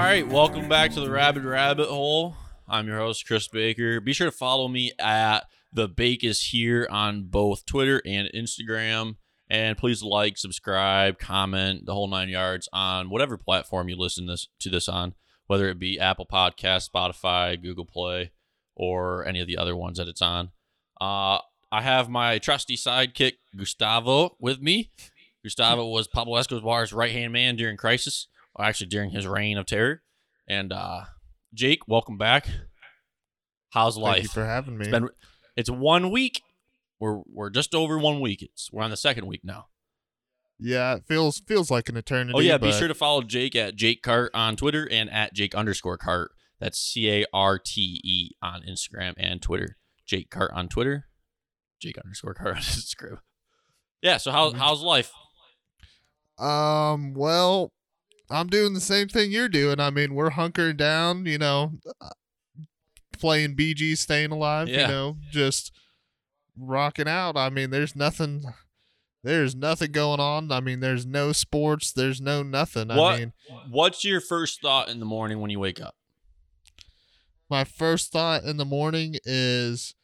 right, welcome back to the Rabid Rabbit Hole. I'm your host, Chris Baker. Be sure to follow me at The Bake Is Here on both Twitter and Instagram. And please like, subscribe, comment, the whole 9 yards on whatever platform you listen to this on, whether it be Apple Podcasts, Spotify, Google Play, or any of the other ones that it's on. I have my trusty sidekick, Gustavo, with me. Gustavo was Pablo Escobar's right-hand man during Crisis, or actually during his reign of terror. And Jake, welcome back. How's life? Thank you for having me. It's 1 week. We're just over 1 week. We're on the second week now. Yeah, it feels like an eternity. Oh yeah, be sure to follow Jake at Jake Cart on Twitter and at Jake_Cart. That's CARTE on Instagram and Twitter. Jake Cart on Twitter, Jake_Cart on Instagram. Yeah. So how's life? Well, I'm doing the same thing you're doing. I mean, we're hunkering down, playing BG, staying alive, Yeah. just rocking out. I mean, there's nothing going on. I mean, there's no sports, there's no nothing. What's your first thought in the morning when you wake up? My first thought in the morning is,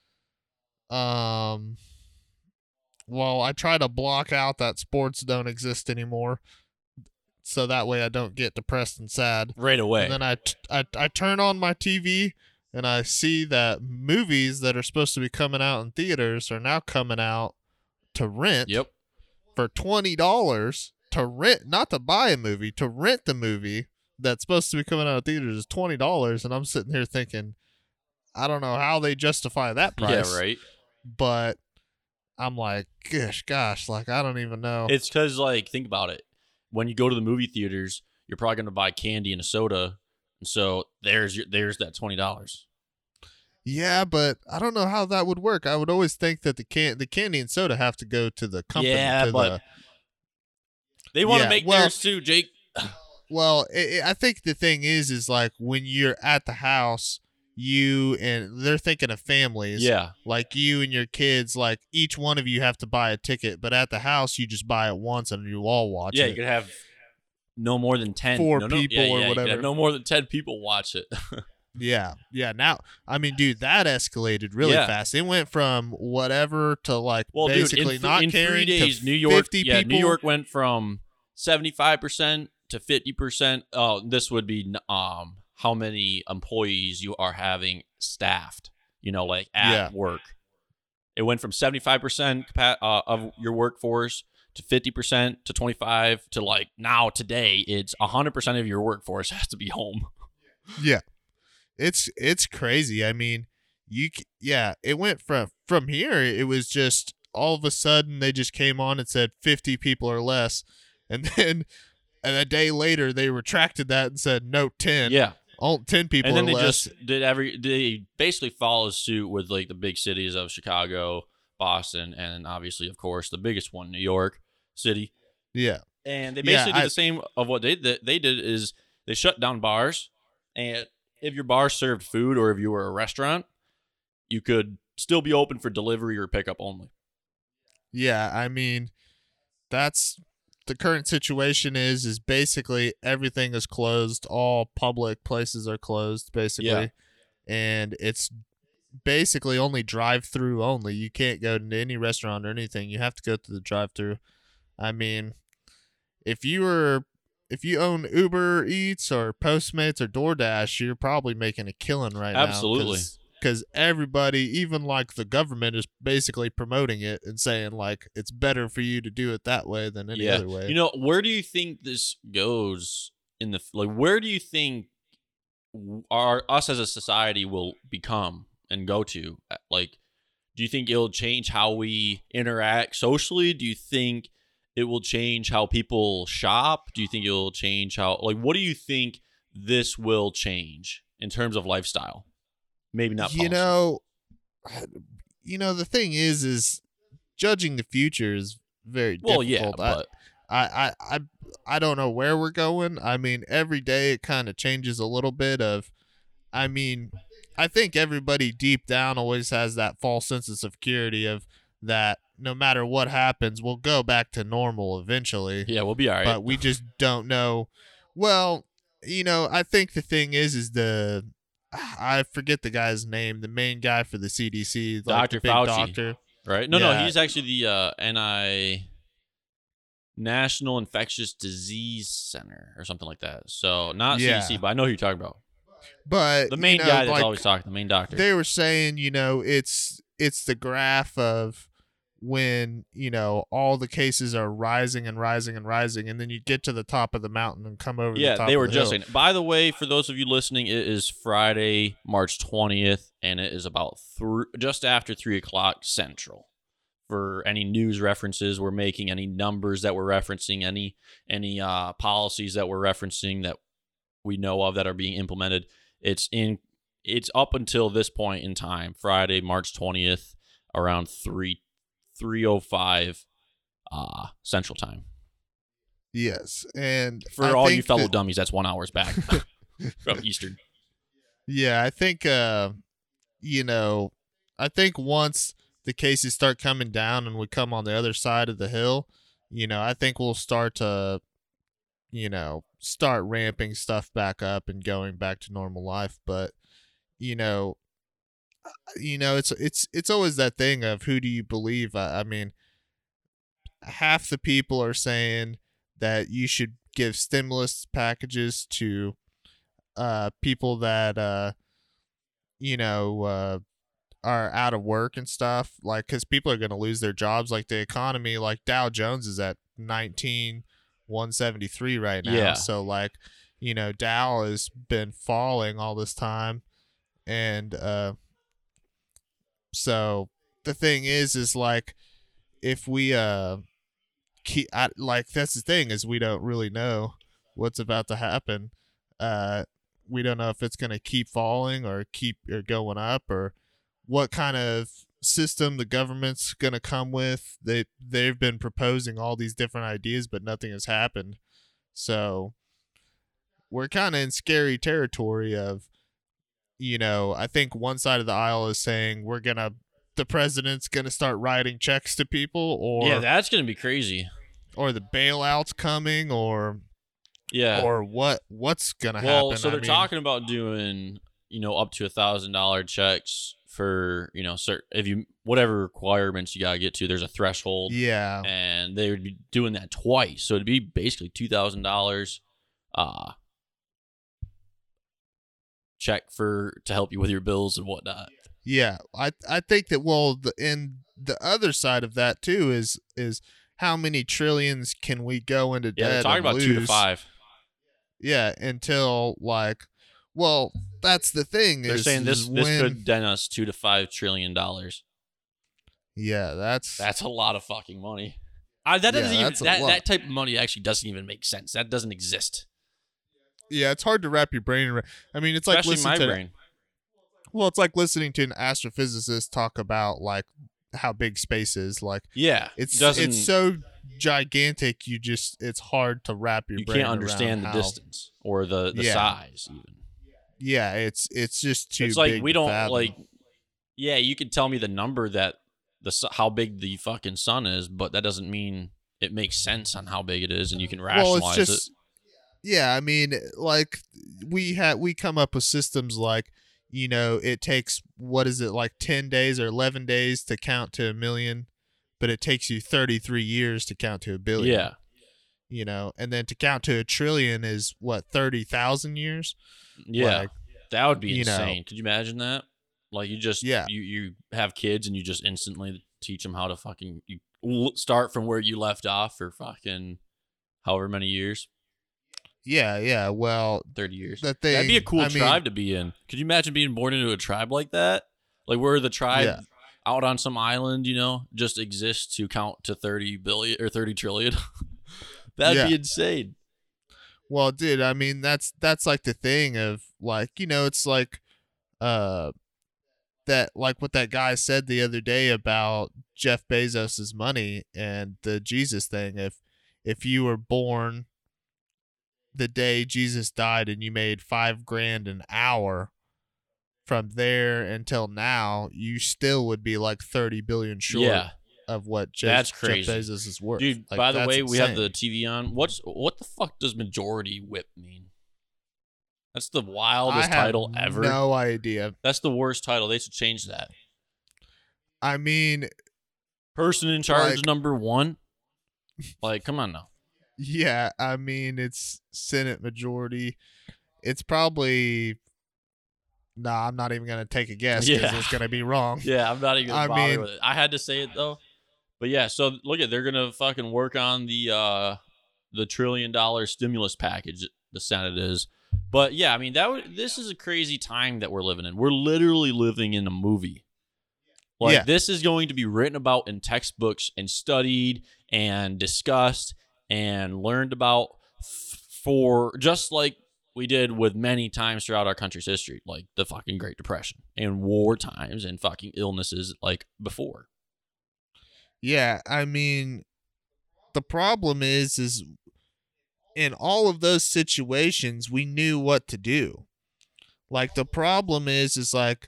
well, I try to block out that sports don't exist anymore, so that way I don't get depressed and sad Right away. And then I turn on my TV and I see that movies that are supposed to be coming out in theaters are now coming out to rent. Yep. For $20 to rent, not to buy a movie, to rent the movie that's supposed to be coming out of theaters is $20, and I'm sitting here thinking, I don't know how they justify that price. Yeah, right. But I'm like, gosh, like I don't even know. It's because, like, think about it. When you go to the movie theaters, you're probably going to buy candy and a soda, and so there's that $20. Yeah, but I don't know how that would work. I would always think that the candy and soda have to go to the company. Yeah, but they want to make theirs too, Jake. Well, I think the thing is like when you're at the house, they're thinking of families. Yeah. Like you and your kids, like each one of you have to buy a ticket, but at the house you just buy it once and you all watch it. Yeah, you could have no more than 10 people or whatever. You could have no more than 10 people watch it. Yeah. Now, I mean, dude, that escalated really fast. It went from whatever to like basically not caring. 3 days, to New York, 50 people. New York went from 75% to 50%. Oh, this would be how many employees you are having staffed, like at work. It went from 75% of your workforce to 50% to 25% to like now today it's 100% of your workforce has to be home. Yeah. It's crazy. I mean, it went from here. It was just all of a sudden they just came on and said 50 people or less, and then a day later they retracted that and said no, 10. Yeah, all 10 people. And then or they less. just they basically follow suit with like the big cities of Chicago, Boston, and obviously, of course, the biggest one, New York City. Yeah, and they basically did the same of what they did. They did is they shut down bars, and if your bar served food or if you were a restaurant, you could still be open for delivery or pickup only. Yeah, I mean, that's the current situation is basically everything is closed. All public places are closed, basically. Yeah. And it's basically only drive-through only. You can't go to any restaurant or anything. You have to go to the drive-through. I mean, if you own Uber Eats or Postmates or DoorDash, you're probably making a killing right now. Absolutely. Because everybody, even like the government, is basically promoting it and saying like it's better for you to do it that way than any other way. Where do you think this goes in where do you think us as a society will become and go to? Like, do you think it'll change how we interact socially? Do you think it will change how people shop? Do you think it'll change what do you think this will change in terms of lifestyle? Maybe not policy. The thing is judging the future is very difficult. Well, yeah, but I don't know where we're going. I mean, every day it kind of changes a little bit I think everybody deep down always has that false sense of security of that no matter what happens, we'll go back to normal eventually. Yeah, we'll be all right. But we just don't know. Well, I think the thing is I forget the guy's name, the main guy for the CDC, like Dr. the big Fauci. doctor. Right? No, Yeah. he's actually the National Infectious Disease Center or something like that. So not Yeah. CDC, but I know who you're talking about. But The main guy that's always talking, the main doctor. They were saying, it's the graph of when, all the cases are rising and rising and rising, and then you get to the top of the mountain and come over the top they were of the just hill. saying it. By the way, for those of you listening, it is Friday, March 20th, and it is about just after 3 o'clock Central. For any news references we're making, any numbers that we're referencing, any policies that we're referencing that we know of that are being implemented, it's up until this point in time, Friday, March 20th, around 3:05 Central Time. Yes, and for all you fellow dummies, that's 1 hour's back from Eastern. Yeah, I think I think once the cases start coming down and we come on the other side of the hill, I think we'll start to start ramping stuff back up and going back to normal life. But it's always that thing of who do you believe. I mean, half the people are saying that you should give stimulus packages to people that are out of work and stuff, like, because people are going to lose their jobs. Like the economy, like Dow Jones is at 19,173 right now. Yeah. So like, Dow has been falling all this time, and so the thing is like, if we that's the thing, is we don't really know what's about to happen. We don't know if it's going to keep falling or keep going up, or what kind of system the government's going to come with. They've been proposing all these different ideas, but nothing has happened. So we're kind of in scary territory of, I think one side of the aisle is saying the president's going to start writing checks to people, or yeah, that's going to be crazy. Or the bailout's coming, or what's going to happen. Well, so they're talking about doing, up to $1,000 checks for, if you, whatever requirements you got to get to, there's a threshold. Yeah. And they would be doing that twice. So it'd be basically $2,000 check to help you with your bills and whatnot. Yeah. I think that, the other side of that too is how many trillions can we go into debt? Yeah, they're talking about lose? 2 to 5. Yeah, until that's the thing. They're saying this could dent us $2 to $5 trillion. Yeah, that's a lot of fucking money. That type of money actually doesn't even make sense. That doesn't exist. Yeah, it's hard to wrap your brain around. I mean, it's like especially my brain. Well, it's like listening to an astrophysicist talk about like how big space is. Like, yeah, it's so gigantic. It's hard to wrap your brain around. You can't understand the distance or the size even. Yeah, it's just too. It's like big we don't fathom. like. Yeah, you could tell me the number that how big the fucking sun is, but that doesn't mean it makes sense on how big it is, and you can rationalize it. Yeah, I mean, like we come up with systems like, it takes, what is it, like 10 days or 11 days to count to 1 million, but it takes you 33 years to count to 1 billion. Yeah. And then to count to 1 trillion is what, 30,000 years? Yeah. Like, that would be insane. Could you imagine that? Like you just, yeah. you have kids and you just instantly teach them how to fucking start from where you left off for fucking however many years. Yeah. Well, 30 years. That'd be a cool tribe to be in. Could you imagine being born into a tribe like that? Like where the tribe out on some island, just exists to count to 30 billion or 30 trillion. That'd be insane. Well, dude, I mean, that's like the thing of like, it's like, that like what that guy said the other day about Jeff Bezos's money and the Jesus thing. If you were born the day Jesus died and you made $5,000 an hour, from there until now, you still would be like 30 billion short of what Jeff Bezos is worth. Dude, like, by the way, insane. we have the TV on. What the fuck does majority whip mean? That's the I wildest have title ever. no idea. That's the worst title. They should change that. I mean, Person in charge like, number 1. Like, come on now. yeah, I mean, it's Senate majority. It's probably. Nah, I'm not even gonna take a guess because Yeah. it's gonna be wrong. Yeah, I'm not even gonna I bother mean- with it. I had to say it though. But yeah, so look at they're gonna fucking work on the $1 trillion stimulus package. The Senate is. But yeah, I mean this is a crazy time that we're living in. We're literally living in a movie. Like Yeah. this is going to be written about in textbooks and studied and discussed and learned about for just like we did with many times throughout our country's history, like the fucking Great Depression and war times and fucking illnesses like before. Yeah, I mean, the problem is in all of those situations we knew what to do. Like the problem is like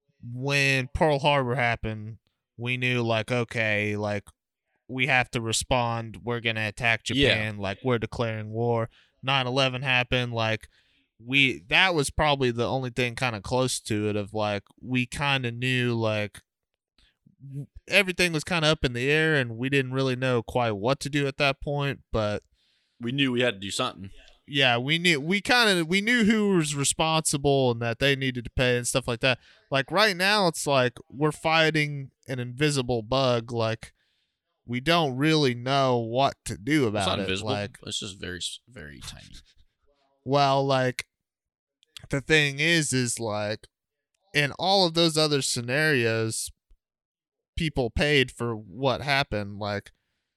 when Pearl Harbor happened, we knew like okay, like we have to respond. We're gonna attack Japan. Like we're declaring war. 9/11 happened. Like that was probably the only thing kind of close to it. Of like we kind of knew like everything was kind of up in the air, and we didn't really know quite what to do at that point. But We knew we had to do something. yeah, we knew who was responsible and that they needed to pay and stuff like that. Like right now, it's like we're fighting an invisible bug. Like we don't really know what to do It's not about it. invisible. Like, It's just very, very tiny. well, like the thing is like in all of those other scenarios, people paid for what happened. Like,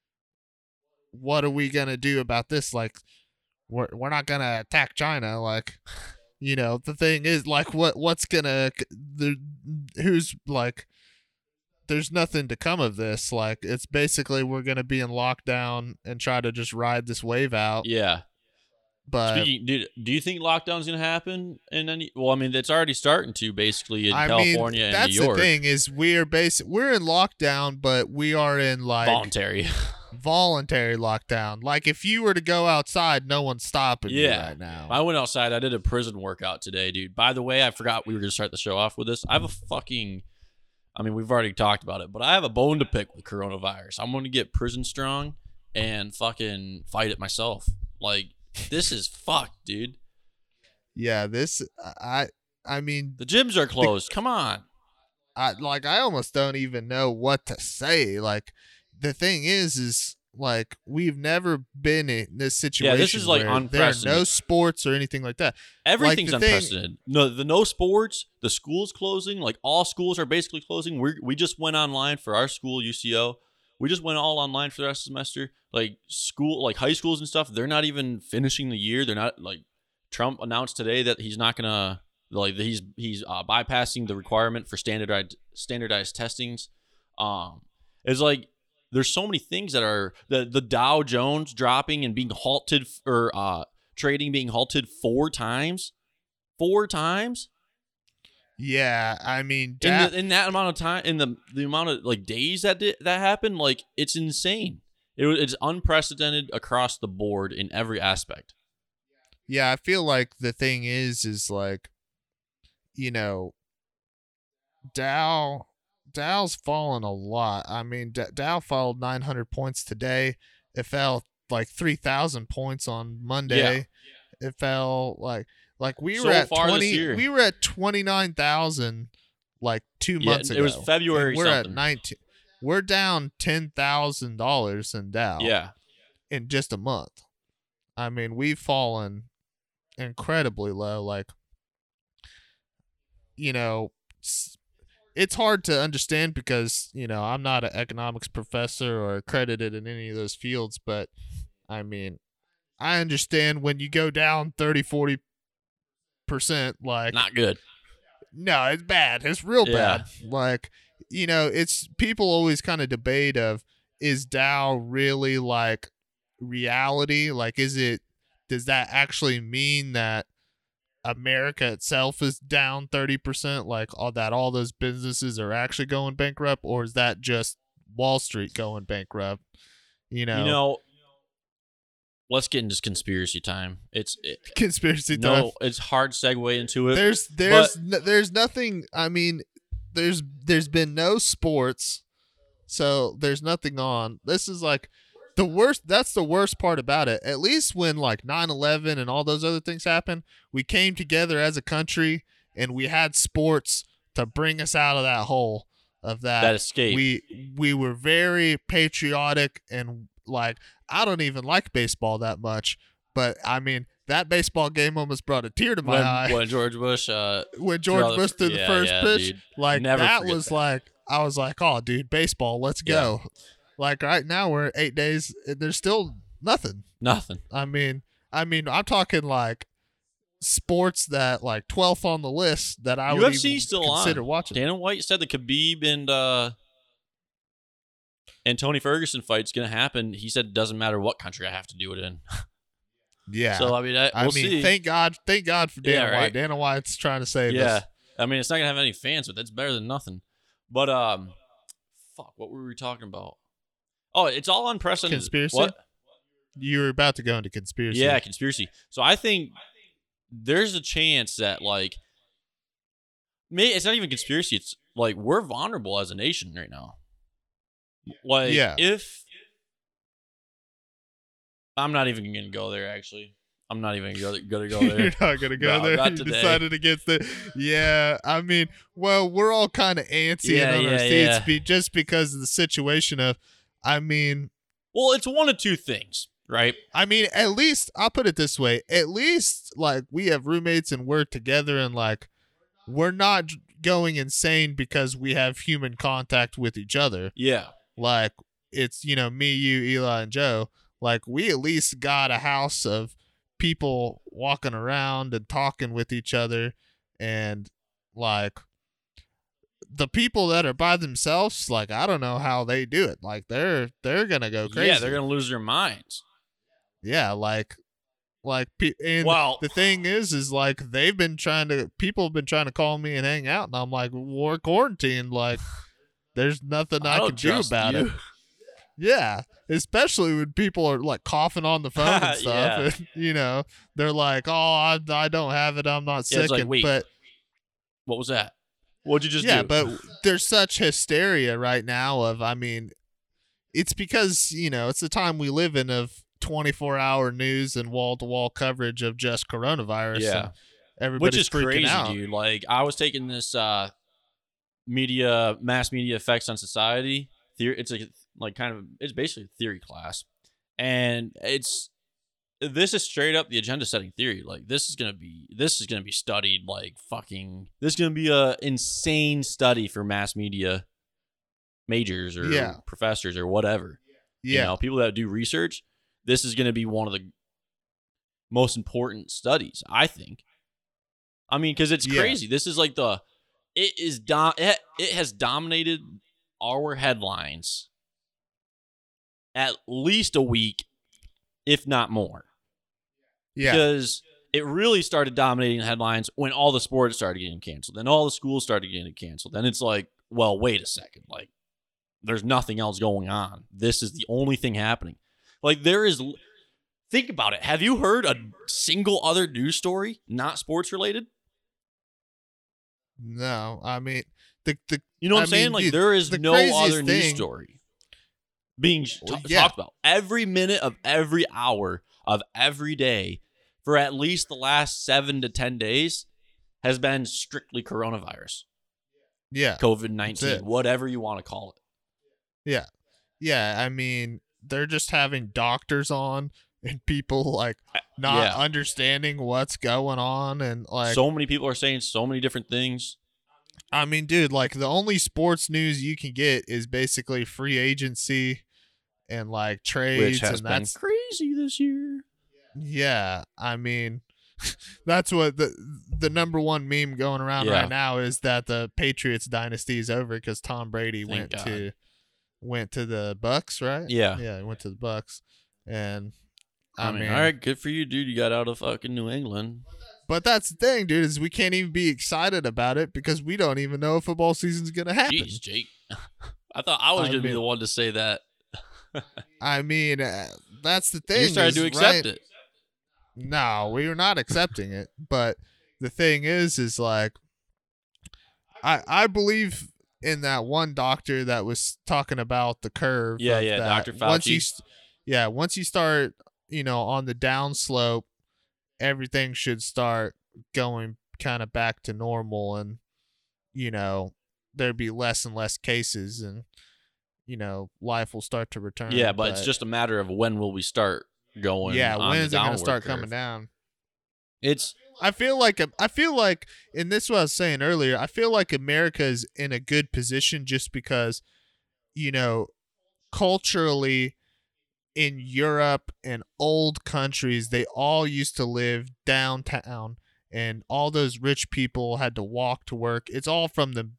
what are we gonna do about this? Like, we're not gonna attack China. Like, you know, the thing is like what's gonna who's like. There's nothing to come of this. Like, it's basically we're gonna be in lockdown and try to just ride this wave out. Yeah. But Speaking, dude, do you think lockdown's gonna happen in any? Well, I mean, it's already starting to basically in I California mean, and that's New York. the thing is we're in lockdown, but we are in like Voluntary. voluntary lockdown. Like if you were to go outside, no one's stopping you Yeah. right now. I went outside. I did a prison workout today, dude. By the way, I forgot we were gonna start the show off with this. I have a fucking. I mean, we've already talked about it, but I have a bone to pick with coronavirus. I'm going to get prison strong and fucking fight it myself. Like, this is fucked, dude. Yeah, this I mean, The gyms are closed. Come on. I almost don't even know what to say. Like the thing is like we've never been in this situation. Yeah, this is, like, where there are unprecedented. no sports or anything like that. Everything's the thing- unprecedented. No sports. The school's closing. Like, all schools are basically closing. We just went online for our school, UCO. We just went all online for the rest of the semester. Like, school, like high schools and stuff, they're not even finishing the year. They're not, like, Trump announced today that he's not gonna, like, he's bypassing the requirement for standardized testings. It's like there's so many things that are the Dow Jones dropping and being halted, or trading being halted 4 times. 4 times Yeah, I mean, in that amount of time, in the amount of like days that happened. Like, it's insane. It's unprecedented across the board in every aspect. yeah, I feel like the thing is like, you know, Dow's fallen a lot. I mean, Dow fell 900 points today. It fell like 3,000 points on Monday. It fell like we So were at far this 20. year. We were at 29,000 like 2 months ago. It was February And we're something. at 19. We're down $10,000 in Dow. Yeah. In just a month. I mean, we've fallen incredibly low. Like, you know, it's hard to understand because, you know, I'm not an economics professor or accredited in any of those fields, but I mean, I understand when you go down 30-40%, like, Not good. no, it's bad. It's real Yeah. bad. Like, you know, it's people always kind of debate of, is Dow really like reality? Like, does that actually mean that America itself is down 30%? Like all those businesses are actually going bankrupt, or is that just Wall Street going bankrupt? You know, let's get into conspiracy time. Conspiracy time. No, it's hard segue into it. There's nothing. I mean, there's been no sports, so there's nothing on. This is like the worst. That's the worst part about it. At least when like 9/11 and all those other things happened, we came together as a country and we had sports to bring us out of that hole of that escape. We were very patriotic, and like I don't even like baseball that much, but I mean that baseball game almost brought a tear to my eye when George Bush threw the first pitch. Dude. Like Never that forget was that. like I was like, oh dude, baseball, let's go. Like right now we're at 8 days, there's still nothing. I mean I'm talking like sports that like 12th on the list that I would UFC even still consider on. watching. Dana White said the Khabib and Tony Ferguson fight's gonna happen. He said it doesn't matter what country I have to do it in. Yeah. So I mean, we'll see. Thank God for Dana Yeah, right? White. Dana White's trying to save us. I mean, it's not gonna have any fans, but that's better than nothing. But fuck, what were we talking about? Oh, it's all unprecedented. Conspiracy? What? You were about to go into conspiracy. Yeah, conspiracy. So I think there's a chance that like, it's not even conspiracy. It's like we're vulnerable as a nation right now. Like, if I'm not even gonna go there. Actually, I'm not even gonna go there. You're not gonna go No, there. not You today. decided against it. Yeah, I mean, well, we're all kind of antsy in our seats just because of the situation of. I mean, well, it's one of two things, right? I mean, at least I'll put it this way: at least like we have roommates and we're together, and like we're not going insane because we have human contact with each other. Yeah, like it's me, you, Eli, and Joe. Like we at least got a house of people walking around and talking with each other, and like the people that are by themselves, like I don't know how they do it. Like they're gonna go crazy. Yeah, they're gonna lose their minds. Yeah, and well, the thing is like people have been trying to call me and hang out, and I'm like, we're quarantined. Like there's nothing I can do about it. Yeah, especially when people are like coughing on the phone and stuff. And, they're like, "Oh, I don't have it. I'm not sick." Like, wait, but what was that? What'd you just do? Yeah, but there's such hysteria right now of, I mean, it's because, it's the time we live in of 24-hour news and wall-to-wall coverage of just coronavirus. Yeah. Everybody's Which is freaking crazy, out. dude. Like, I was taking this mass media effects on society theory. It's it's basically a theory class. And this is straight up the agenda setting theory. Like this is gonna be studied like fucking. This is gonna be a insane study for mass media majors or professors or whatever. Yeah, people that do research. This is gonna be one of the most important studies, I think. I mean, because it's crazy. This is like it has dominated our headlines at least a week, if not more. Yeah. Because it really started dominating the headlines when all the sports started getting canceled. Then all the schools started getting canceled. Then it's like, well, wait a second. Like, there's nothing else going on. This is the only thing happening. Like, think about it. Have you heard a single other news story not sports related? No. I mean, you know what I'm saying? Like, there is no other news story being talked about every minute of every hour of every day for at least the last 7 to 10 days has been strictly coronavirus. Yeah. COVID-19, whatever you want to call it. Yeah. Yeah. I mean, they're just having doctors on and people like not understanding what's going on. And like, so many people are saying so many different things. I mean, dude, like the only sports news you can get is basically free agency and like trades, which has been crazy this year. Yeah, I mean, that's what the number one meme going around right now is that the Patriots dynasty is over because Tom Brady went to the Bucks, right? Yeah, he went to the Bucks, and I mean, all right, good for you, dude. You got out of fucking New England. But that's the thing, dude, is we can't even be excited about it because we don't even know if football season's gonna happen. Jeez, Jake. I thought I was gonna be the one to say that. I mean, that's the thing. You started to accept it. No, we were not accepting it. But the thing is like, I believe in that one doctor that was talking about the curve. Yeah, of yeah, that Dr. Once you, Fauci. once you start, on the downslope, everything should start going kind of back to normal, and there'd be less and less cases, and life will start to return. Yeah, but it's just a matter of when will we start going on when the is it going to downward start curve. coming down? It's I feel like, and this is what I was saying earlier, I feel like America is in a good position just because, culturally, in Europe and old countries, they all used to live downtown, and all those rich people had to walk to work. It's all from the,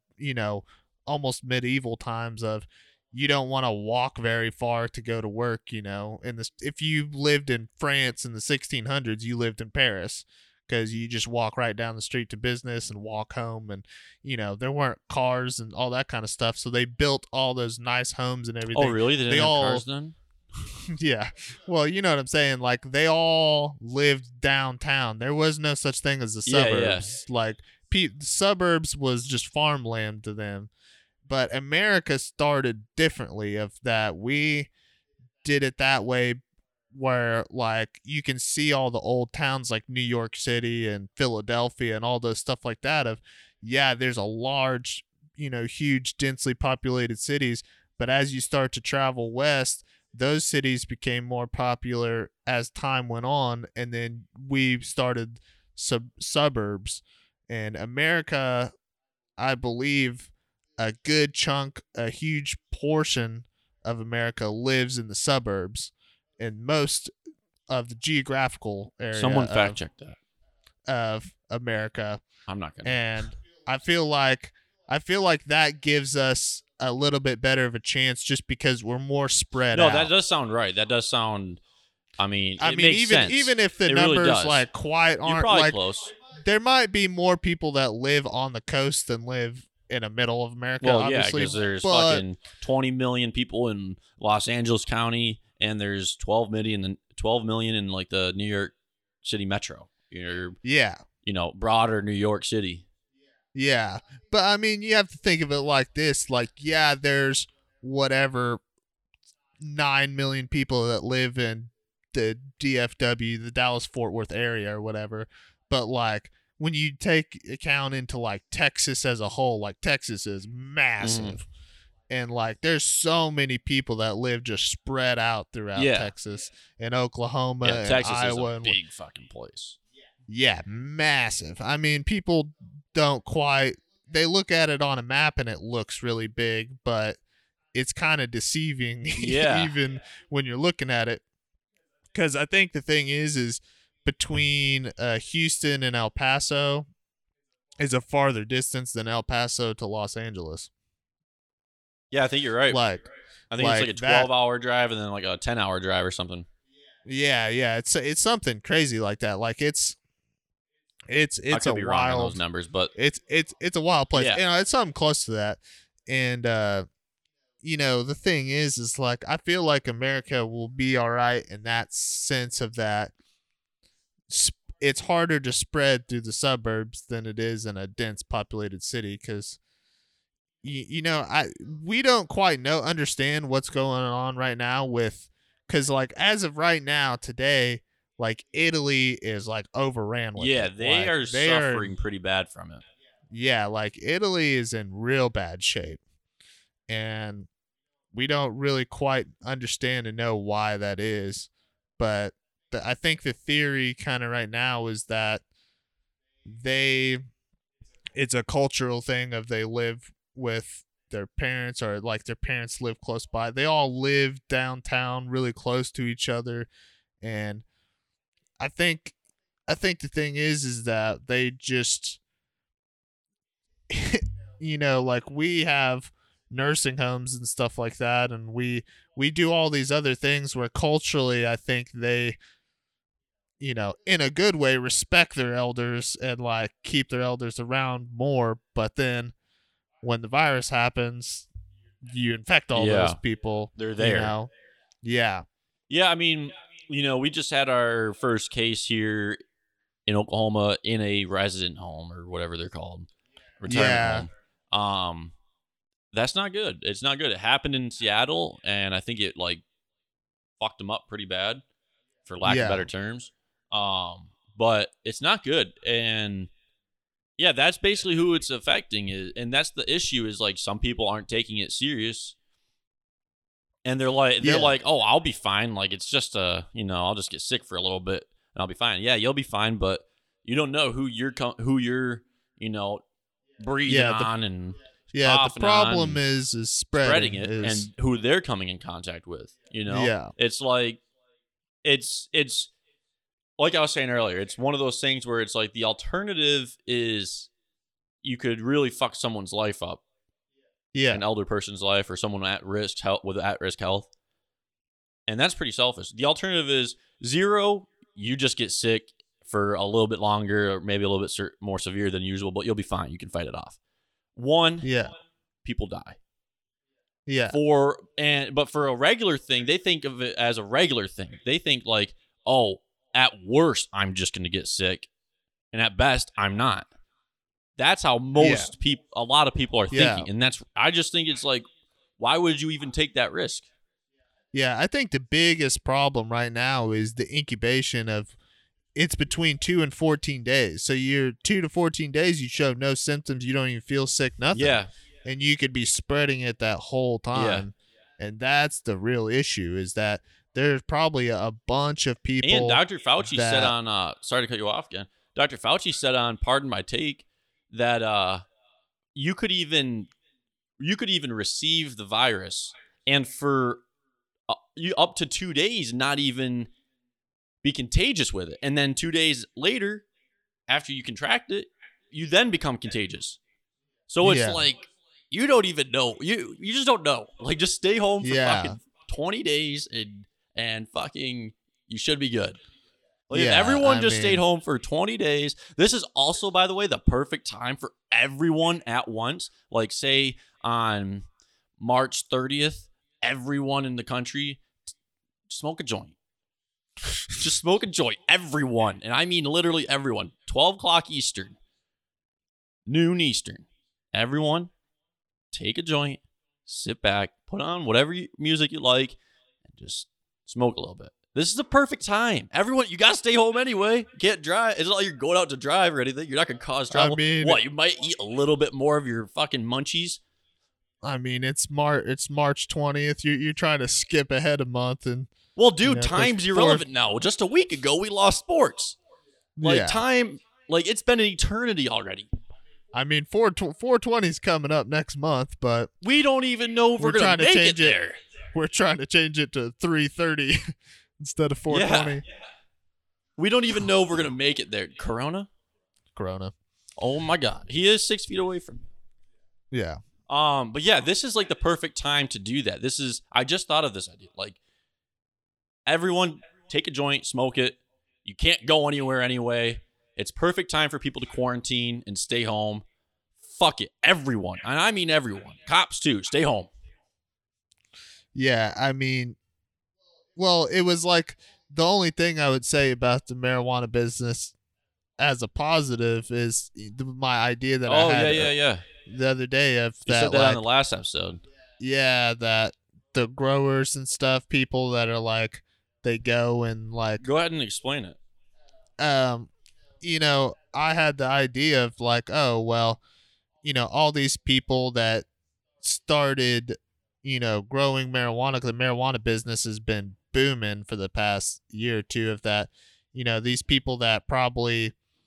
almost medieval times of, you don't want to walk very far to go to work, if you lived in France in the 1600s, you lived in Paris, because you just walk right down the street to business and walk home, and there weren't cars and all that kind of stuff, so they built all those nice homes and everything. oh really? They didn't have cars then? Yeah. Well, you know what I'm saying? Like, they all lived downtown. There was no such thing as the suburbs. Yeah. Like, the suburbs was just farmland to them. But America started differently, of that we did it that way, where, like, you can see all the old towns like New York City and Philadelphia and all those stuff like that of, there's a large, huge densely populated cities, but as you start to travel west, those cities became more popular as time went on, and then we started suburbs. And America, I believe, a good chunk, a huge portion of America lives in the suburbs, and most of the geographical area Someone fact check that. Of America. I'm not gonna. And I feel like that gives us a little bit better of a chance, just because we're more spread out. No, that does sound right. That does sound. I mean, it makes even sense. even if the It numbers really does. like quite You're aren't probably like close. there might be more people that live on the coast than live in the middle of America. Well, obviously, yeah, because there's but fucking 20 million people in Los Angeles County, and there's 12 million in like the New York City metro. yeah, Broader New York City. yeah. But I mean, you have to think of it like this: like, there's whatever 9 million people that live in the DFW, the Dallas Fort Worth area or whatever. But like, when you take account into like Texas as a whole, like, Texas is massive. And like, there's so many people that live just spread out throughout Texas and Oklahoma and Texas Iowa. is a big fucking place. Yeah, massive. I mean, people don't quite, they look at it on a map and it looks really big, but it's kind of deceiving even when you're looking at it. Because I think the thing is between Houston and El Paso is a farther distance than El Paso to Los Angeles. Yeah, I think you're right. Like, I think it's like a 12-hour drive and then like a 10-hour drive or something. Yeah, it's something crazy like that. Like, it's I could be wrong on those numbers, but it's a wild place. Yeah. It's something close to that. And the thing is like, I feel like America will be all right in that sense of that. It's harder to spread through the suburbs than it is in a dense populated city, because we don't quite understand what's going on right now because like, as of right now today, like, Italy is like overran with it. They are suffering pretty bad from it. Yeah, like, Italy is in real bad shape, and we don't really quite understand and know why that is. But I think the theory kind of right now is that it's a cultural thing of, they live with their parents, or like their parents live close by. They all live downtown really close to each other. And I think the thing is that they just, like, we have nursing homes and stuff like that, and we do all these other things where culturally I think they, in a good way, respect their elders and like keep their elders around more. But then when the virus happens, you infect all those people. They're there. Yeah. Yeah, I mean, we just had our first case here in Oklahoma in a resident home or whatever they're called, retirement home. That's not good. It's not good. It happened in Seattle, and I think it fucked them up pretty bad, for lack of Yeah. better terms. But it's not good, and yeah, that's basically who it's affecting. And that's the issue. Is some people aren't taking it serious, and they're Yeah. like, oh, I'll be fine. It's just I'll just get sick for a little bit and I'll be fine. Yeah, you'll be fine, but you don't know who you're breathing on and Yeah, the coughing problem on, is spreading it is, and who they're coming in contact with. Yeah. It's it's like I was saying earlier. It's one of those things where it's the alternative is you could really fuck someone's life up. Yeah. An elder person's life or someone at risk with at-risk health. And that's pretty selfish. The alternative is 0, you just get sick for a little bit longer or maybe a little bit more severe than usual, but you'll be fine. You can fight it off. 1, Yeah. people die. Yeah. But for a regular thing, they think of it as a regular thing. They think oh, at worst, I'm just going to get sick. And at best, I'm not. That's how a lot of people are thinking. Yeah. And I just think it's why would you even take that risk? Yeah, I think the biggest problem right now is the incubation of it's between 2 and 14 days. So you're 2 to 14 days, you show no symptoms, you don't even feel sick, nothing. Yeah. And you could be spreading it that whole time. Yeah. And that's the real issue, is that there's probably a bunch of people. And Dr. Fauci said on, sorry to cut you off again. Dr. Fauci said on Pardon My Take that you could even receive the virus and for you up to 2 days not even be contagious with it, and then 2 days later, after you contract it, you then become contagious. So it's you don't even know. You just don't know. Just stay home for fucking 20 days and fucking you should be good. If everyone stayed home for 20 days, this is also, by the way, the perfect time for everyone at once. Say on March 30th, everyone in the country smoke a joint. Just smoke a joint. Everyone. And I mean literally everyone. 12 o'clock Eastern. Noon Eastern. Everyone, take a joint, sit back, put on whatever music you like, and just smoke a little bit. This is the perfect time. Everyone, you got to stay home anyway. You can't drive. It's not like you're going out to drive or anything. You're not going to cause trouble. You might eat a little bit more of your fucking munchies. I mean, it's March 20th. You're trying to skip ahead a month. And well, dude, time's irrelevant now. Just a week ago, we lost sports. Time, it's been an eternity already. I mean, 420's coming up next month, but we don't even know if we're going to make it there. We're trying to change it to 3:30 instead of 420. Yeah. We don't even know if we're going to make it there. Corona. Oh my God. He is 6 feet away from me. Yeah. But yeah, this is the perfect time to do that. I just thought of this idea. Everyone take a joint, smoke it. You can't go anywhere anyway. It's perfect time for people to quarantine and stay home. Fuck it. Everyone. And I mean everyone. Cops too. Stay home. Yeah, I mean, well, it was the only thing I would say about the marijuana business as a positive is my idea that I had the other day of you that. Said that on the last episode. Yeah, that the growers and stuff, people that are they go and Go ahead and explain it. I had the idea of oh, well, all these people that started, growing marijuana, 'cause the marijuana business has been booming for the past year or two of that, these people that probably,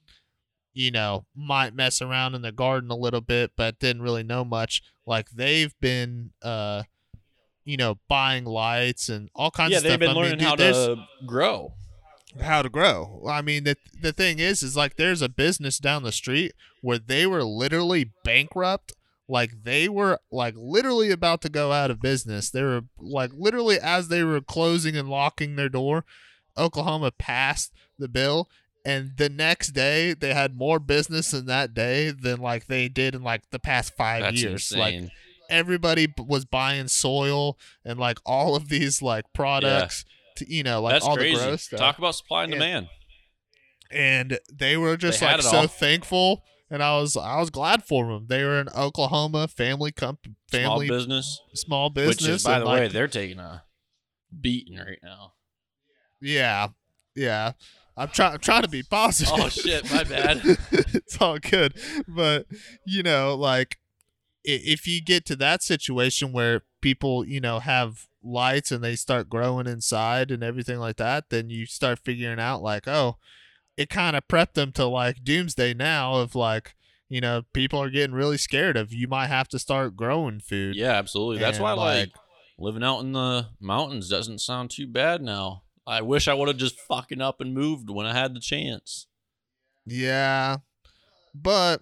might mess around in their garden a little bit, but didn't really know much. They've been, buying lights and all kinds of stuff. Yeah, they've been learning how to grow. I mean, the thing is there's a business down the street where they were literally bankrupt. They were literally about to go out of business. They were literally as they were closing and locking their door, Oklahoma passed the bill, and the next day they had more business in that day than they did in the past 5 That's years. Insane. everybody was buying soil and like all of these like products to, you know, like That's all crazy. the gross stuff. Talk about supply and demand. And they were just They had like it so all. thankful, and I was glad for them. They were in Oklahoma, Small business. small business, Which is, by and, the like, way, they're taking a beating right now. yeah. I'm trying to be positive. Oh shit, my bad. It's all good, but you know, like if you get to that situation where people, you know, have lights and they start growing inside and everything like that, then you start figuring out like, oh, it kind of prepped them to like doomsday now of like, you know, people are getting really scared of you might have to start growing food. Yeah, absolutely. That's And, why like living out in the mountains doesn't sound too bad now. I wish I would have just fucking up and moved when I had the chance. Yeah, but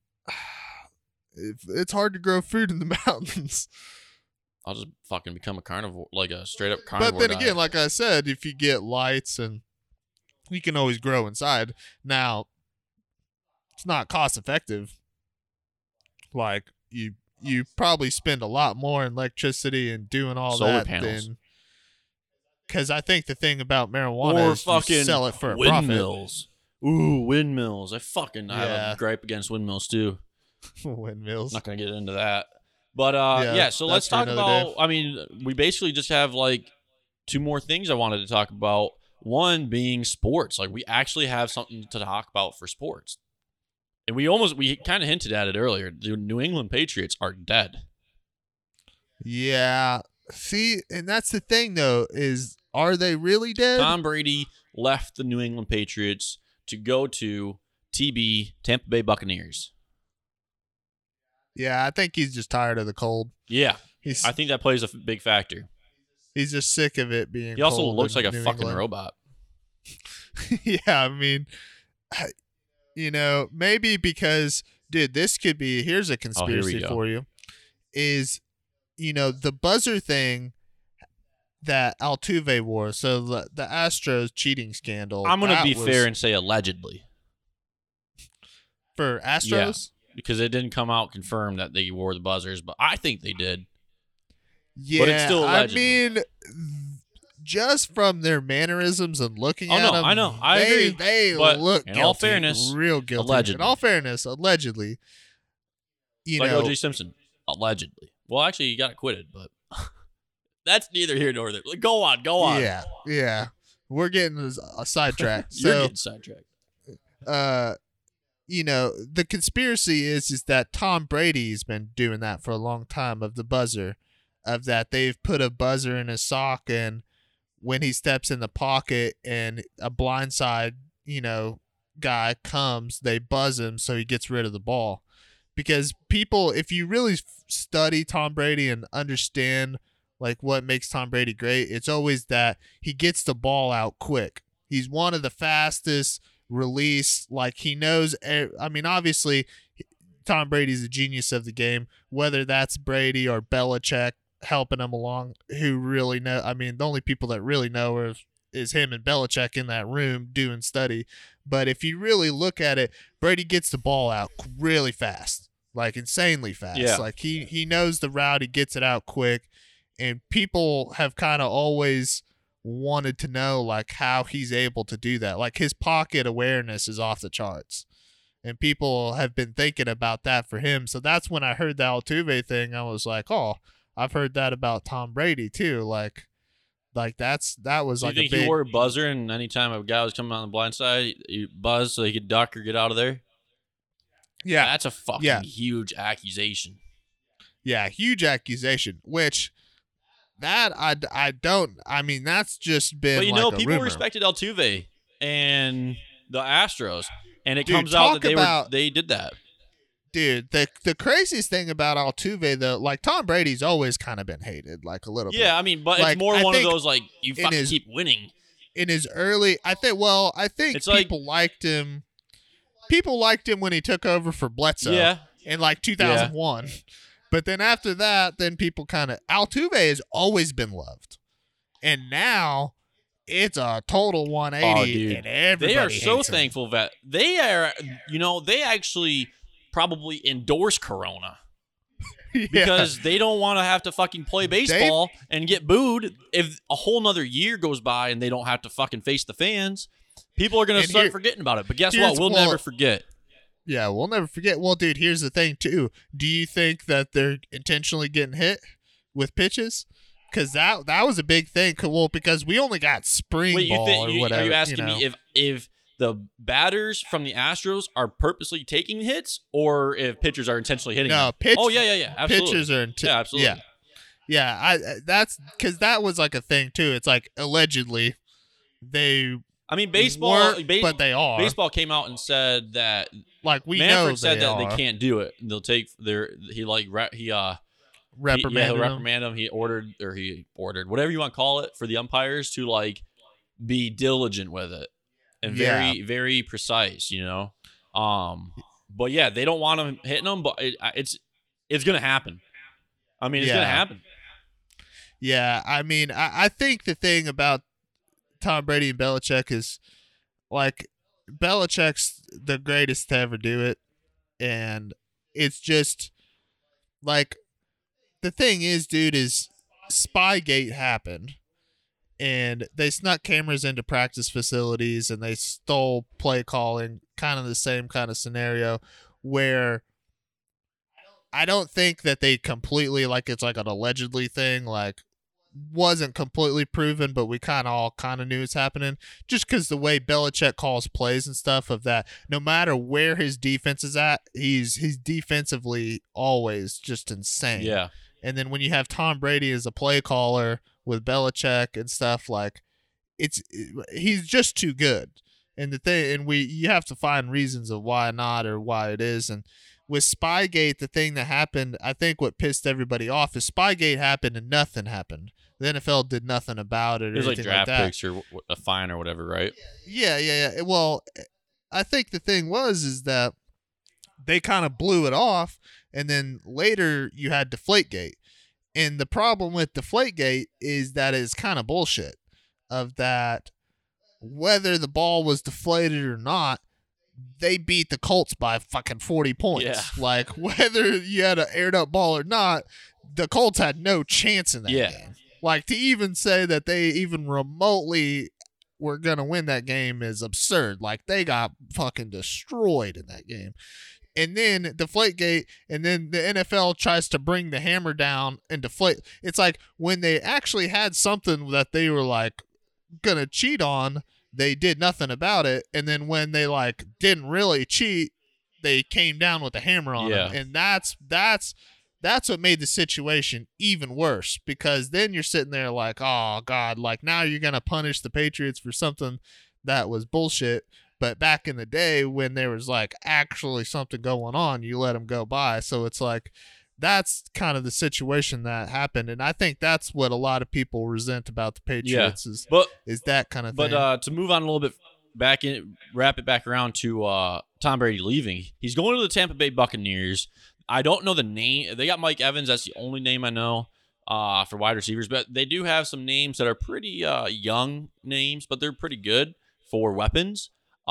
it's hard to grow food in the mountains. I'll just fucking become a carnivore, like a straight up carnivore. But then diet. again, like I said, if you get lights and you can always grow inside. Now, it's not cost effective. Like you probably spend a lot more in electricity and doing all Solar that panels. than, because I think the thing about marijuana Or is fucking you sell it for a profit. windmills. Ooh, windmills. I have Yeah. a gripe against windmills too. Windmills. Not gonna get into that. But Yeah, so that's let's for talk another about day. I mean, we basically just have like two more things I wanted to talk about. One being sports. Like we actually have something to talk about for sports. And we kind of hinted at it earlier. The New England Patriots are dead. Yeah. See, and that's the thing though, is are they really dead? Tom Brady left the New England Patriots to go to TB, Tampa Bay Buccaneers. Yeah, I think he's just tired of the cold. Yeah, He's I think that plays a big factor. he's just sick of it being He also cold looks in like a New fucking England. robot. Yeah, I mean, you know, maybe because, dude, this could be, here's a conspiracy go. for you, is, you know, the buzzer thing that Altuve wore, so the Astros cheating scandal. I'm going to that be was fair and say allegedly. for Astros? Because it didn't come out confirmed that they wore the buzzers, but I think they did. Yeah, But it's still I allegedly. mean, just from their mannerisms and looking Oh, at no, them, I know. I agree. They But look in guilty, all fairness, real guilty. allegedly. In all fairness, allegedly, you Like know, O.J. Simpson, allegedly. Well, actually, he got acquitted, but that's neither here nor there. Like, go on. yeah, we're getting sidetracked. You're So, getting sidetracked. you know, the conspiracy is that Tom Brady's been doing that for a long time, of the buzzer, of that they've put a buzzer in his sock, and when he steps in the pocket and a blindside, you know, guy comes, they buzz him so he gets rid of the ball. Because people, if you really study Tom Brady and understand like what makes Tom Brady great, it's always that he gets the ball out quick. He's one of the fastest release. Like he knows. I mean, obviously, Tom Brady's a genius of the game. Whether that's Brady or Belichick helping him along, who really know. I mean, the only people that really know is him and Belichick in that room doing study. But if you really look at it, Brady gets the ball out really fast, like insanely fast. Yeah. Like he knows the route, he gets it out quick, and people have kind of always wanted to know like how he's able to do that. Like his pocket awareness is off the charts, and people have been thinking about that for him. So that's when I heard the Altuve thing, I was like, oh, I've heard that about Tom Brady too. Like that was So like you think a big. he wore a buzzer, and anytime a guy was coming on the blind side, you buzz so he could duck or get out of there? Yeah, That's a fucking huge accusation. yeah, huge accusation. Which that I don't. I mean, that's just been. But you like know, a people rumor. respected Altuve and the Astros, and it Dude, comes out talk that about- they did that. Dude, the craziest thing about Altuve, though, like Tom Brady's always kind of been hated, like a little bit. Yeah, I mean, but Like, it's more I one of think those like you fucking his- keep winning. In his early, I think It's like- people liked him. People liked him when he took over for Bledsoe. Yeah. In like 2001. But then after that, then people kind of Altuve has always been loved, and now it's a total 180. Oh, dude. And everybody They are so hates him. thankful that they are. You know, they actually probably endorse Corona. because they don't want to have to fucking play baseball and get booed. If a whole nother year goes by and they don't have to fucking face the fans, people are going to start forgetting about it. But guess what? We'll never forget. Yeah, we'll never forget. Well, dude, here's the thing, too. Do you think that they're intentionally getting hit with pitches? Because that was a big thing. Well, because we only got spring ball or whatever. Are you asking me if the batters from the Astros are purposely taking hits or if pitchers are intentionally hitting them? Oh, yeah. Absolutely. Pitchers are yeah, absolutely. Yeah, that's because that was like a thing, too. It's like allegedly they baseball, but they are. Baseball came out and said that Manfred know said that they can't do it. They'll take reprimand him. He ordered whatever you want to call it for the umpires to be diligent with it and very very precise, but yeah, they don't want him hitting them, but it's gonna happen. It's gonna happen. Yeah, I think the thing about Tom Brady and Belichick is Belichick's the greatest to ever do it, and it's just the thing is, dude, is Spygate happened, and they snuck cameras into practice facilities, and they stole play calling, kind of the same kind of scenario, where I don't think that they completely, it's an allegedly thing, wasn't completely proven, but we all knew it's happening, just because the way Belichick calls plays and stuff of that, no matter where his defense is at, he's defensively always just insane. Yeah. And then when you have Tom Brady as a play caller with Belichick and stuff, he's just too good. And you have to find reasons of why not or why it is. And with Spygate, the thing that happened, I think what pissed everybody off is Spygate happened and nothing happened. The NFL did nothing about it. It was draft picks or a fine or whatever, right? Yeah. Well, I think the thing is that they kind of blew it off, and then later you had Deflategate. And the problem with Deflategate is that it's kind of bullshit of that whether the ball was deflated or not, they beat the Colts by fucking 40 points. Yeah. Whether you had an aired up ball or not, the Colts had no chance in that game. To even say that they even remotely were going to win that game is absurd. They got fucking destroyed in that game. And then Deflategate, and then the NFL tries to bring the hammer down and deflate. It's when they actually had something that they were going to cheat on, they did nothing about it. And then when they didn't really cheat, they came down with the hammer on them. And that's what made the situation even worse, because then you're sitting there oh God, now you're going to punish the Patriots for something that was bullshit. But back in the day when there was actually something going on, you let them go by. So it's that's kind of the situation that happened. And I think that's what a lot of people resent about the Patriots is that kind of thing. But to move on a little bit wrap it back around to Tom Brady leaving. He's going to the Tampa Bay Buccaneers. I don't know the name. They got Mike Evans. That's the only name I know for wide receivers. But they do have some names that are pretty young names, but they're pretty good for weapons.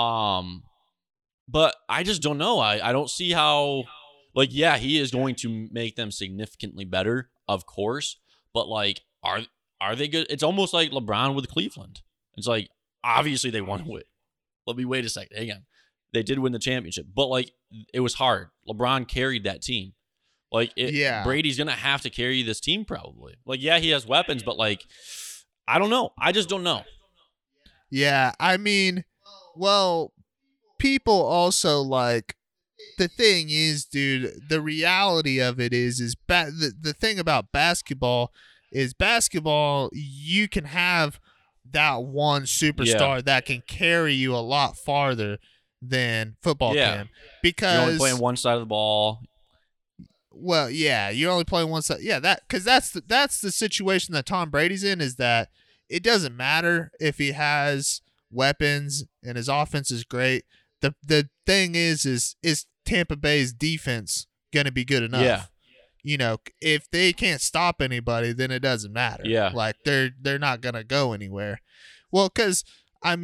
But I just don't know. I don't see how, he is going to make them significantly better, of course, but are they good? It's almost like LeBron with Cleveland. It's obviously they won it. Let me wait a second. Hang on. They did win the championship, but it was hard. LeBron carried that team. Brady's going to have to carry this team probably. He has weapons, but I don't know. I just don't know. Yeah. Well, people also the thing is, dude, the reality of it is the thing about basketball is you can have that one superstar that can carry you a lot farther than football can, because you're only playing one side of the ball. Well, yeah, you're only playing one side. Yeah, because that's the situation that Tom Brady's in, is that it doesn't matter if he has weapons and his offense is great. The thing is Tampa Bay's defense going to be good enough? Yeah. If they can't stop anybody, then it doesn't matter. Yeah. They're not going to go anywhere. Well, because,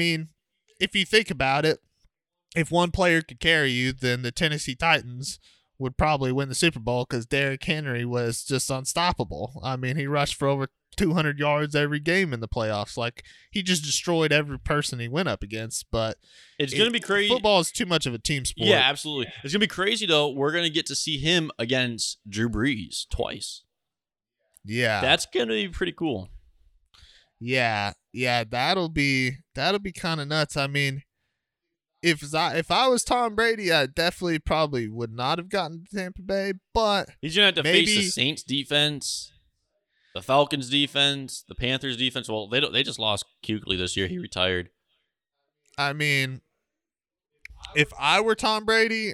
if you think about it, if one player could carry you, then the Tennessee Titans would probably win the Super Bowl because Derrick Henry was just unstoppable. I mean, he rushed for over 200 yards every game in the playoffs. Like, he just destroyed every person he went up against. But it's going to be crazy. Football is too much of a team sport. Yeah, absolutely. It's going to be crazy, though. We're going to get to see him against Drew Brees twice. Yeah. That's going to be pretty cool. Yeah, that'll be kind of nuts. I mean, if I was Tom Brady, I definitely probably would not have gotten to Tampa Bay, but he's gonna have to face the Saints defense, the Falcons defense, the Panthers defense. Well, they just lost Kuechly this year. He retired. I mean, if I were Tom Brady,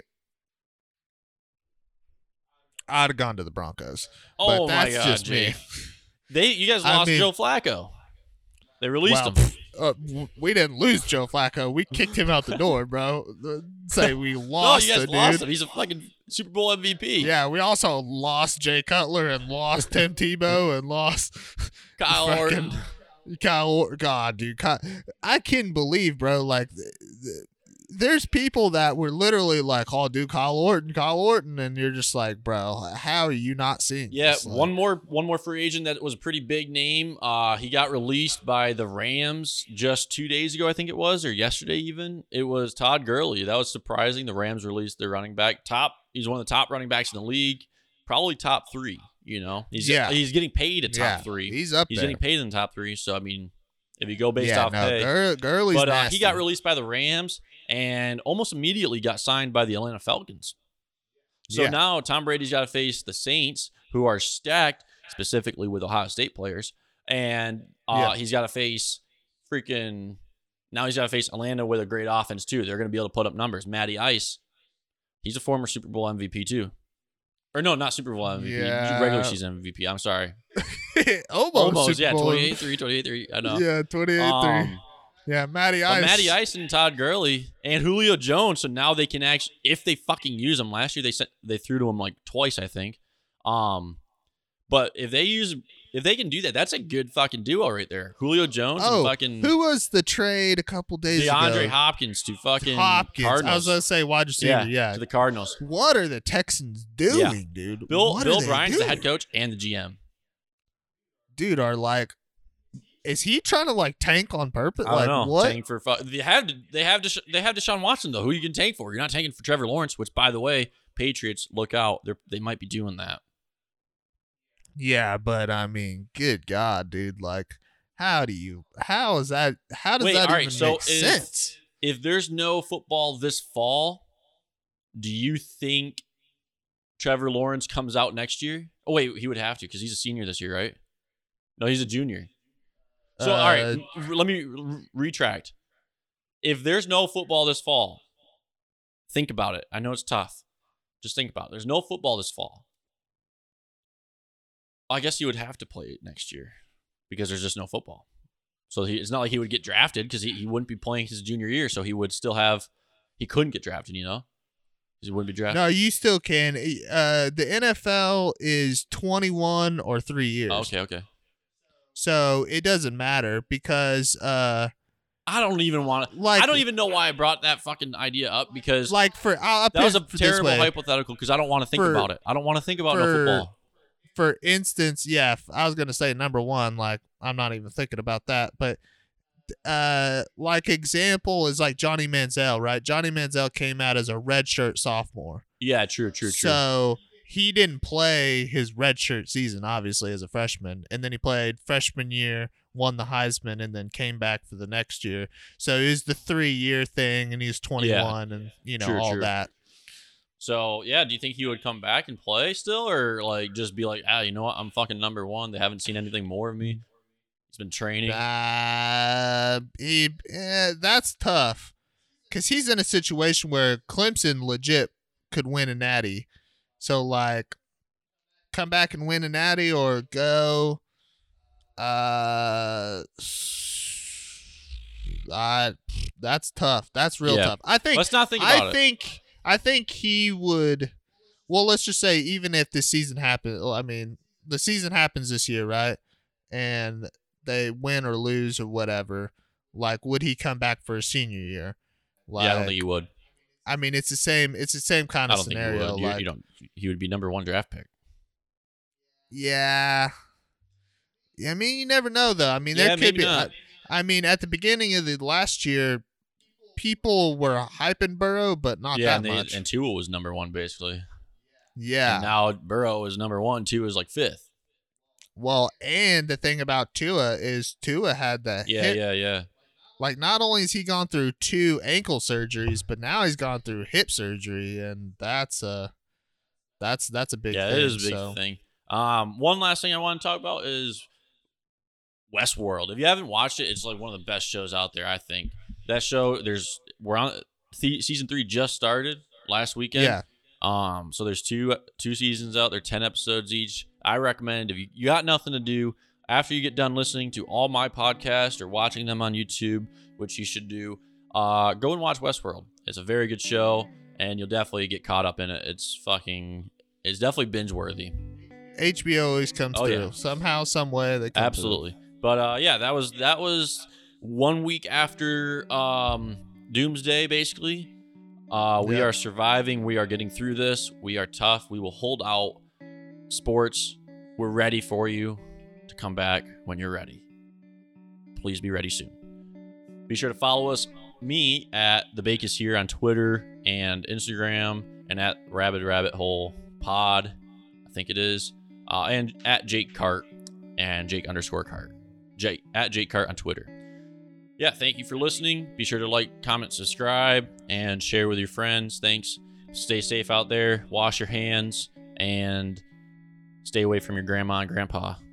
I'd have gone to the Broncos. Oh but that's my God, just Jay. me. You guys lost Joe Flacco. They released him. We didn't lose Joe Flacco. We kicked him out the door, bro. Say we lost. No, you guys dude. lost him. He's a fucking Super Bowl MVP. Yeah, we also lost Jay Cutler and lost Tim Tebow and lost Kyle Orton. God, dude. I can't believe, bro. Like, there's people that were literally like, "Oh, dude, Kyle Orton," and you're just like, "Bro, how are you not seeing?" Yeah, this? Like, one more free agent that was a pretty big name. He got released by the Rams just 2 days ago, I think it was, or yesterday even. It was Todd Gurley. That was surprising. The Rams released their running back. He's one of the top running backs in the league, probably top 3. You know, he's getting paid a top 3. He's up. He's there. getting paid in the top 3. So I mean, if you go based off pay, Gurley's but nasty. he got released by the Rams and almost immediately got signed by the Atlanta Falcons. So now Tom Brady's got to face the Saints, who are stacked specifically with Ohio State players, and he's got to face Atlanta with a great offense too. They're going to be able to put up numbers. Matty Ice, he's a former Super Bowl MVP too. Or no, not Super Bowl MVP, regular season MVP. I'm sorry. Almost, yeah, 28-3. I know. Yeah, 28-3. Yeah, Matty Ice. Matty Ice and Todd Gurley and Julio Jones. So now they can actually, if they fucking use him. Last year they threw to him like twice, I think. But if they can do that, that's a good fucking duo right there. Julio Jones and fucking. Who was the trade a couple days ago? DeAndre Hopkins to fucking Hopkins. Cardinals. I was gonna say wide receiver. Yeah, to the Cardinals. What are the Texans doing, dude? Bill Bryant's the head coach and the GM. Dude, is he trying to like tank on purpose? I don't know. What? Tank for they have Deshaun Watson though. Who you can tank for? You're not tanking for Trevor Lawrence, which by the way, Patriots, look out. They might be doing that. Yeah, but I mean, good God, dude. Like, how does that even make sense? If there's no football this fall, do you think Trevor Lawrence comes out next year? Oh wait, he would have to because he's a senior this year, right? No, he's a junior. So, all right, let me retract. If there's no football this fall, think about it. I know it's tough. Just think about it. There's no football this fall. I guess you would have to play it next year because there's just no football. So it's not like he would get drafted because he wouldn't be playing his junior year. So he would still he couldn't get drafted, you know? Because he wouldn't be drafted. No, you still can. The NFL is 21 or 3 years. Oh, okay. So it doesn't matter because I don't even want to. I don't even know why I brought that fucking idea up because that was a terrible hypothetical because I don't want to think about it. I don't want to think about no football. For instance, yeah, I was gonna say number one, like I'm not even thinking about that, but like example is like Johnny Manziel, right? Johnny Manziel came out as a redshirt sophomore. Yeah, true. So he didn't play his redshirt season, obviously, as a freshman. And then he played freshman year, won the Heisman, and then came back for the next year. So it was the 3-year thing, and he's 21 and, all that. So, yeah, do you think he would come back and play still? Or, like, just be like, you know what? I'm fucking number one. They haven't seen anything more of me. He's been training. That's tough. Because he's in a situation where Clemson legit could win a natty. So, like, come back and win a natty or go. That's tough. That's real tough. I think. Let's not think about it. I think he would. Well, let's just say even if the season happens. I mean, the season happens this year, right? And they win or lose or whatever. Like, would he come back for a senior year? Like, I don't think he would. I mean, it's the same. It's the same kind I of don't think he scenario. would. Like, You don't. He would be number 1 draft pick. yeah. I mean, you never know though. I mean, Yeah, there could maybe be. not. I mean, at the beginning of the last year, people were hyping Burrow, but not Yeah, that much. and Tua was number 1 basically. Yeah. And now Burrow is number 1. Tua is like 5th. Well, and the thing about Tua is Tua had the hip. Yeah. Like, not only has he gone through 2 ankle surgeries, but now he's gone through hip surgery, and that's a big Yeah, thing. it is a big so. thing. One last thing I want to talk about is Westworld. If you haven't watched it, it's like one of the best shows out there, I think. That show, we're on season 3 just started last weekend. Yeah. So there's two seasons out. They're 10 episodes each. I recommend if you got nothing to do after you get done listening to all my podcasts or watching them on YouTube, which you should do, go and watch Westworld. It's a very good show, and you'll definitely get caught up in it. It's definitely binge worthy. HBO always comes through. Yeah. Somehow, some way they come Absolutely. But yeah, that was 1 week after Doomsday, basically. We are surviving. We are getting through this. We are tough. We will hold out. Sports, we're ready for you to come back when you're ready. Please be ready soon. Be sure to follow me at The Bake Is Here on Twitter and Instagram, and at Rabbit Hole Pod, I think it is, and at Jake Cart and Jake_Cart. At Jake Cart on Twitter. Yeah, thank you for listening. Be sure to like, comment, subscribe, and share with your friends. Thanks. Stay safe out there. Wash your hands and stay away from your grandma and grandpa.